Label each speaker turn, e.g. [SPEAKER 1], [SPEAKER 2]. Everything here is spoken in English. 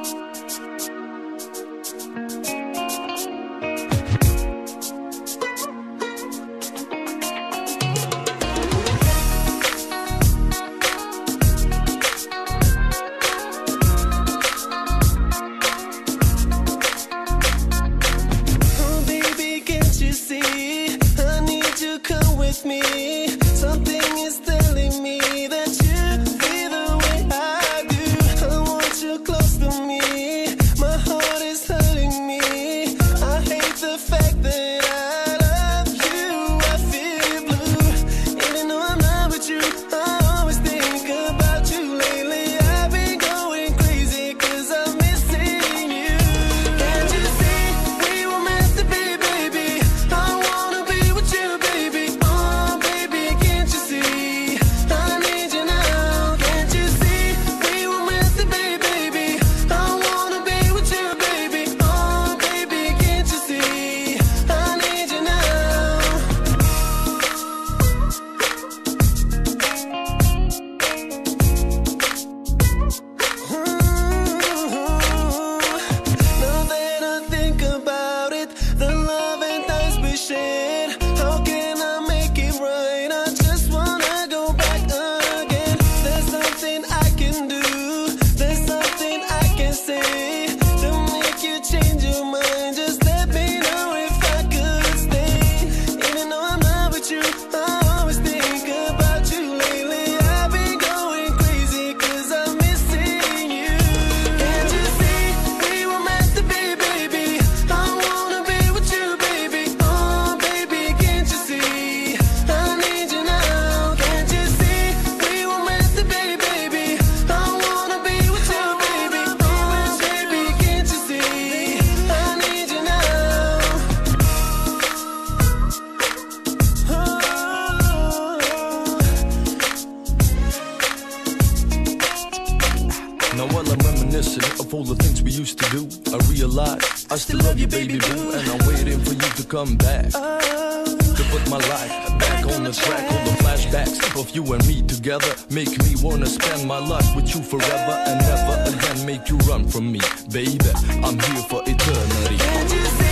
[SPEAKER 1] Now while I'm reminiscing of all the things we used to do, I realize I still love you, baby boo, and I'm waiting for you to come back to put my life back on the track. All the flashbacks of you and me together make me wanna spend my life with you forever and never again make you run from me, baby. I'm here for eternity.